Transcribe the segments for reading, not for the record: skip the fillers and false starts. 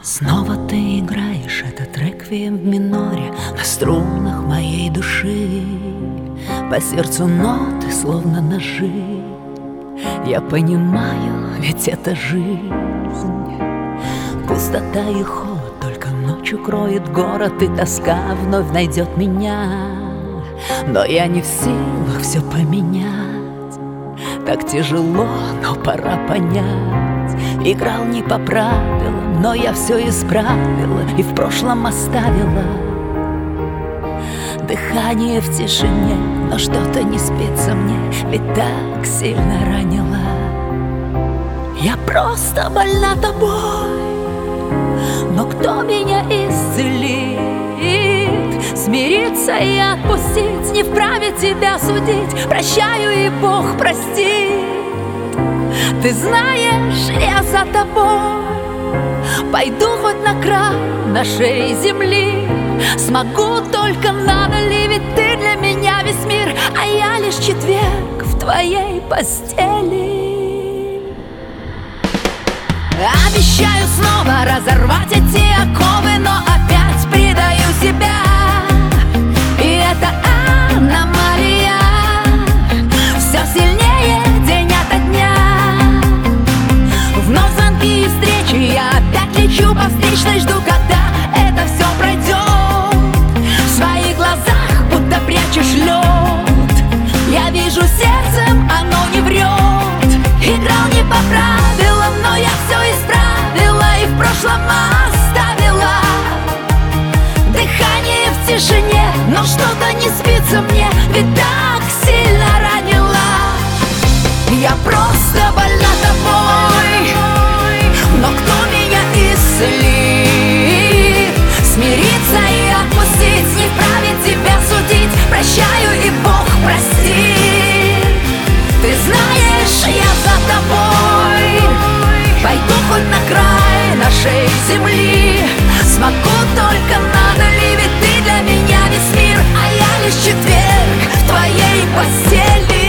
Снова ты играешь этот реквием в миноре на струнах моей души. По сердцу ноты, словно ножи. Я понимаю, ведь это жизнь. Пустота и холод только ночью кроет город, и тоска вновь найдет меня. Но я не в силах все поменять. Так тяжело, но пора понять. Играл не по правилам, но я все исправила и в прошлом оставила. Дыхание в тишине, но что-то не спится мне, ведь так сильно ранила. Я просто больна тобой, но кто меня исцелит? Смириться и отпустить, не вправе тебя судить. Прощаю, и Бог простит. Ты знаешь, я за тобой. Пойду хоть на край нашей земли. Смогу, только надо ли, ведь ты для меня весь мир, а я лишь четверг в твоей постели. Обещаю снова разорвать эти оковы, но опять предаю себя. И это аномалия, все сильнее день ото дня. Вновь звонки и встречи, я опять лечу по встречной, жду, когда это все пройдет. В своих глазах будто прячешь лед. Я вижу сердцем, оно не врет. Играл не по правилам, но я все исправила и в прошлом оставила. Дыхание в тишине, но что-то не спится мне, ведь так сильно ранила. Я просто больна тобой, но кто меня исцелит? Смириться и отпустить, не вправе тебя судить. Прощаю, и Бог простит. Ты знаешь, я за тобой. Пойду хоть на край нашей земли. Смогу, только надо ли, ведь ты для меня весь мир, а я лишь четверг в твоей постели.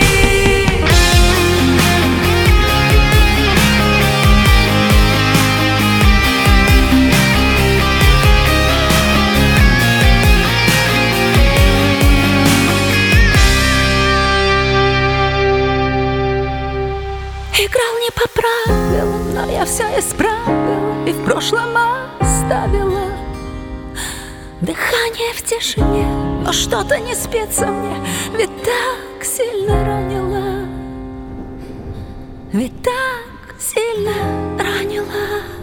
Играл не по правилам, но я все исправила и в прошлом оставила. Дыхание в тишине, но что-то не спится мне, ведь так сильно ранила. Ведь так сильно ранила.